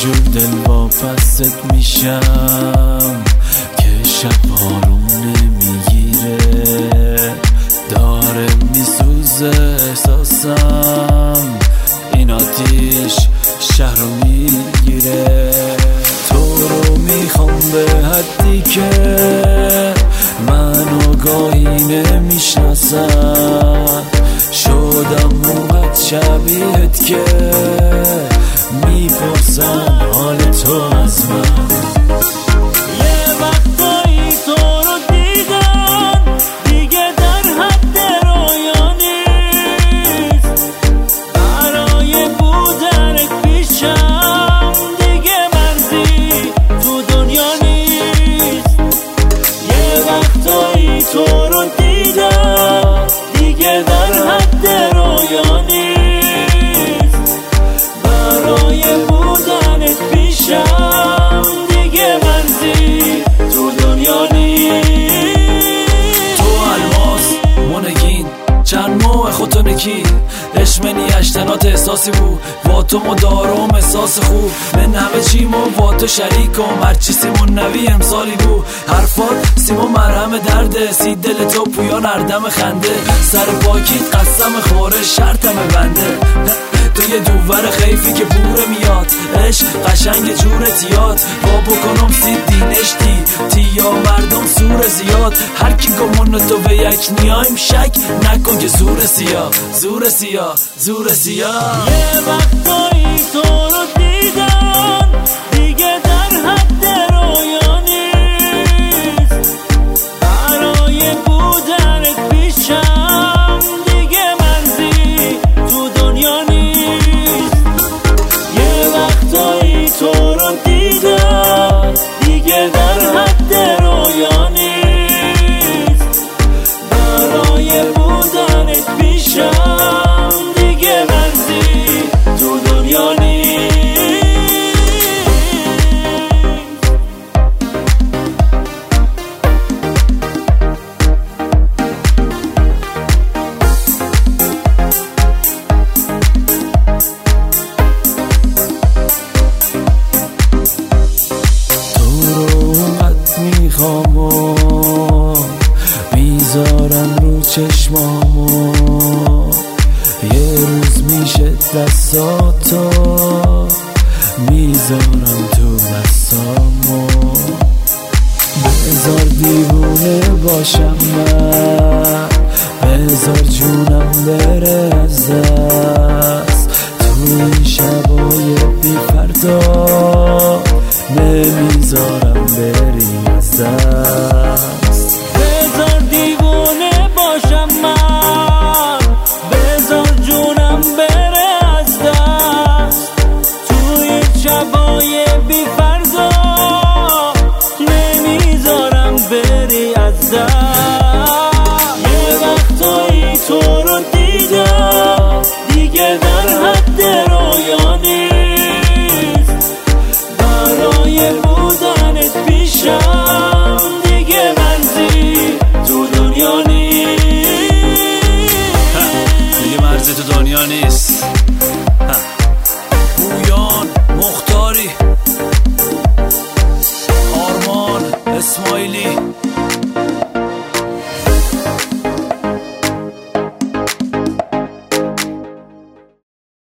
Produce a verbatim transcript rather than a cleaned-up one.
جور دل واپست میشم که شب بارون نمیگیره، داره میسوزه احساسم، این آتیش شهر رو میگیره. تو رو میخوام به حدی که منو گاهی نمیشناسم، شدم موقت شبیهت که میپرسم حال تو از من. یه وقتایی تو رو دیدم دیگه در حد رویا نیست، برای بودنت پیشم دیگه مرزی تو دنیا نیست. یه وقتایی تو رو دیدم دیگه در حد رویا نیست، برای بودنت پیشم دیگه مرزی تو دنیا نیست. تو الماس مونگین چند موه خودتو نکی، اشمنی اشتنات احساسی بود با تو مدارم احساس خوب، من همه چیمو با تو شریکم، هرچی سیمون نوی امسالی بود، حرفات سیمون مرهم درده، سی دل تو پویا نردم خنده، سر پاکیت قسم خوره شرطم بنده. تو یه دوور خیفی که بوره میاد، عشق قشنگ جورت یاد، با بکنم سی دینش تی تی یا مردم سور زیاد، هر کی گمون تو به یک نیایم شک نکن که زور سیاه زور سیاه زور سیاه. یه وقتایی تو رو دیدم دیگه در حد رویا نیست، برای بودنت پیشم دیگه مرزی تو دنیا نیست. یه وقتایی تو رو دیدم دیگه در حد رویا نیست، برای بودنت پیشم دیگه مرزی تو دنیا نیست. میخوام و میذارم رو چشمامو، یه روز میشه دستاتو میذارم تو دستامو، بذار دیوونه باشم من، بذار جونم بره از دست، تو این شبای بی فردا نمیذارم بری از دست. بذار دیوونه باشم من، بذار جونم بره از دست، توی شبای بی فردا نمیذارم بری از دست. یه وقتایی تو رو دیدم دیگه در حد رویا نیست، برای بودنت پیشم دیگه مرزی تو دنیا نیست. دیگه مرزی تو دنیا نیست. پویان مختاری، آرمان اسماعیلی.